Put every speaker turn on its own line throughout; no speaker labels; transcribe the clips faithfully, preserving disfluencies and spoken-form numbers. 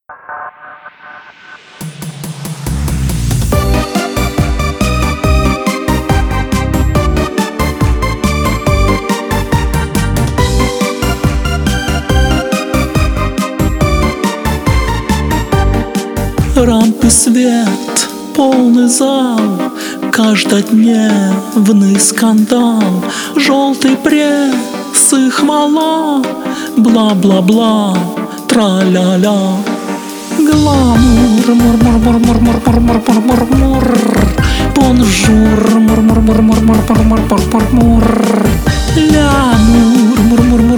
Рампы, свет, полный зал, каждодневный скандал, желтый пресс и хвала, бла-бла-бла, тра-ля-ля. Гламур, мур-мур-мур-мур-мур-мур-мур-мур-мур, бонжур, мур-мур-мур-мур-мур-мур-мур-мур, лямур,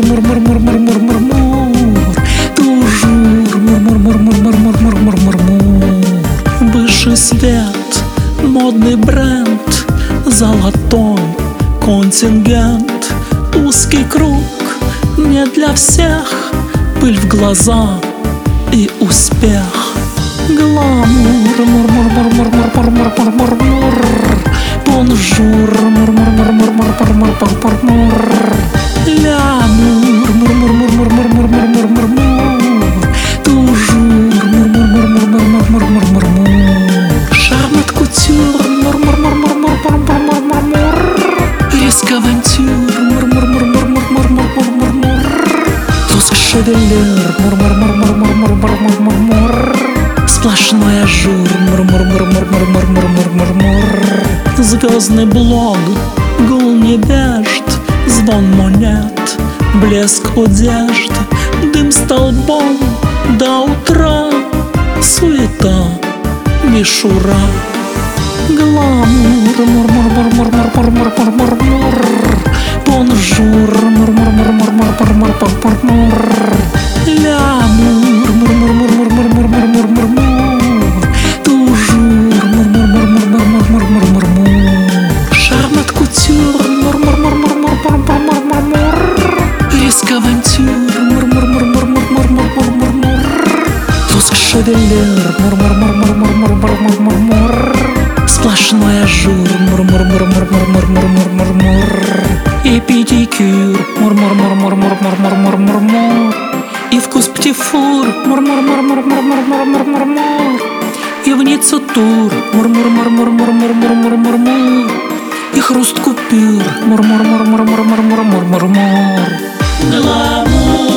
мур-мур-мур-мур-мур-мур-мур-мур-мур, тужур, мур-мур-мур-мур-мур-мур-мур-мур. Высший свет, модный бренд, золотой контингент, узкий круг, не для всех, пыль в глаза и успех. Гламур, мур-мур-мур-мур-мур-мур-мур-мур, бонжур, мур-мур-мур-мур-мур-мур-мур-мур, лямур, мур-мур-мур-мур-мур-мур-мур-мур-мур, тужур, мур-мур-мур-мур-мур-мур-мур-мур. Шарм от кутюр, мур-мур-мур-мур-мур-мур-мур-мур, риск авантюр, мур-мур-мур-мур-мур-мур-мур-мур, лоск шевелюр, мур-мур-мур-мур-мур-мур-мур-мур, сплошной ажур, мур-мур-мур-мур-мур-мур-мур-мур-мур, звездный блог, гул невежд, звон монет, блеск одежд, дым столбом до утра, суета, мишура. Гламур, мур-мур-мур-мур-мур-мур-мур-мур-мур, бонжур, мур-мур-мур-мур-мур-мур-мур-мур-мур, лямур, мур-мур-мур-мур-мур-мур-мур-мур-мур, тужур, мур-мур-мур-мур-мур-мур-мур-мур. Шарм от кутюр, мур-мур-мур-мур-мур-мур-мур-мур-мур, риск авантюр, мур-мур-мур-мур-мур-мур-мур-мур-мур, лоск шевелюр, мур-мур-мур-мур-мур-мур-мур-мур-мур, сплошной ажур, мур-мур-мур-мур-мур-мур-мур-мур-мур, и педикюр, мур-мур-мур-мур-мур-мур-мур-мур-мур, и вкус птифур, мур-мур-мур-мур-мур-мур-мур-мур-мур, и в Ниццу тур, мур-мур-мур-мур-мур-мур-мур-мур-мур, и хруст купюр, мур-мур-мур-мур-мур-мур-мур-мур. Гламур.